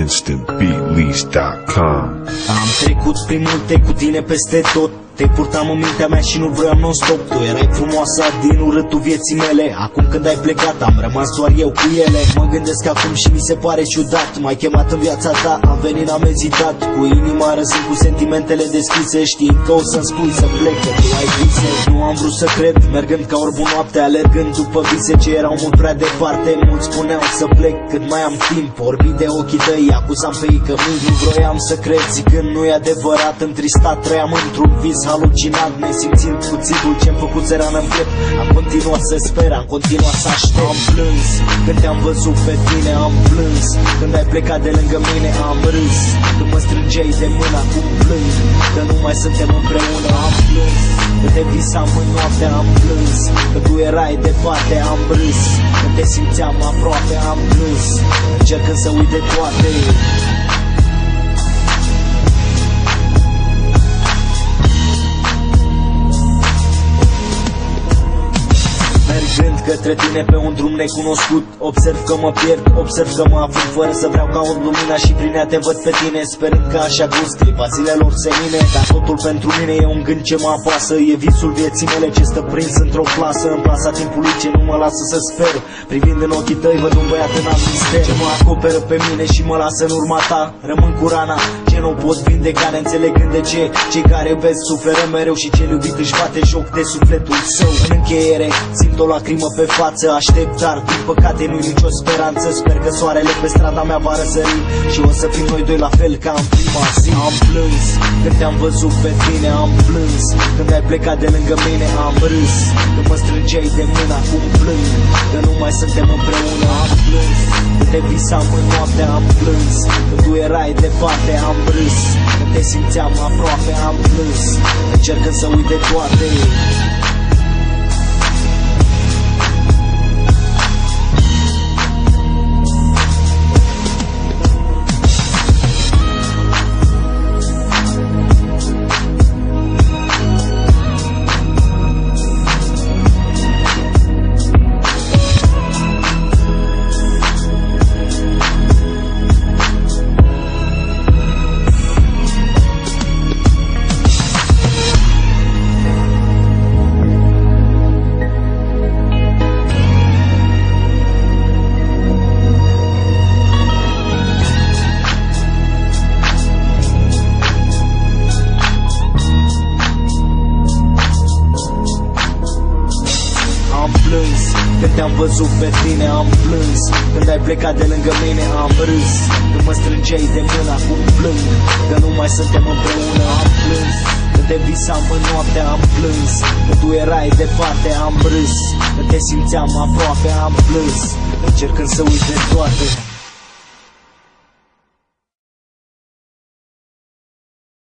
InstantBeatLease.com. Am trecut prin multe cu tine peste tot. Te purtam în mintea mea și nu vreau non-stop. Tu erai frumoasa din urâtul vieții mele. Acum când ai plecat am rămas doar eu cu ele. Mă gândesc acum și mi se pare ciudat. M-ai chemat în viața ta, am venit, am ezitat. Cu inima răzând, cu sentimentele deschise, știind că o să-mi spui să plec, că tu ai vise. Nu am vrut să cred, mergând ca orbu noapte, alergând după vise ce erau mult prea departe. Mulți spuneau să plec cât mai am timp. Orbi de ochii tăi, acuzam pe ei că nu vroiam să cred, zicând nu-i adevărat. Întristat trăiam într-un vis halucinat, nesimțind cuțitul ce-mi făcut țăran în piept. Am continuat să sper, am continuat să aștept. Am plâns când te-am văzut pe tine, am plâns când ai plecat de lângă mine, am râs când mă strângeai de mână, acum plâng că nu mai suntem împreună. Am plâns când te visam în noapte, am plâns că tu erai departe, am râs când te simțeam aproape, am plâns încercând să uit de toate. Mergând către tine pe un drum necunoscut, observ că mă pierd, observ că mă aflu fără să vreau ca o lumina și prin ea te văd pe tine, sperând că așa gust clipa zilelor senine. Dar totul pentru mine e un gând ce mă apasă, e visul vieții mele ce stă prins într-o clasă, în plasa timpului ce nu mă lasă să sper. Privind în ochii tăi văd un băiat în alt mister ce mă acoperă pe mine și mă lasă în urma ta. Rămân cu rana ce nu pot vindeca, neînțelegând de ce cei care iubesc suferă mereu și cel iubit își bate joc de sufletul său. În încheiere simt o lacrimă pe față, aștept, dar din păcate nu-i nicio speranță. Sper că soarele pe strada mea va răsări și o să fim noi doi la fel ca în prima zi. Am plâns când te-am văzut pe tine, am plâns când ai plecat de lângă mine, am râs când mă strângeai de mână, acum plâng că nu mai suntem împreună. Am plâns când te visam în noapte, am plâns când tu erai departe, am râs când te simțeam aproape, am plâns încercând să uit de toate. Când te-am văzut pe tine, am plâns când ai plecat de lângă mine, am râs când mă strângeai de mână, acum plâng că nu mai suntem împreună. Am plâns când te visam în noapte, am plâns că tu erai departe, am râs când te simțeam aproape, am plâns încercând să uit de toate.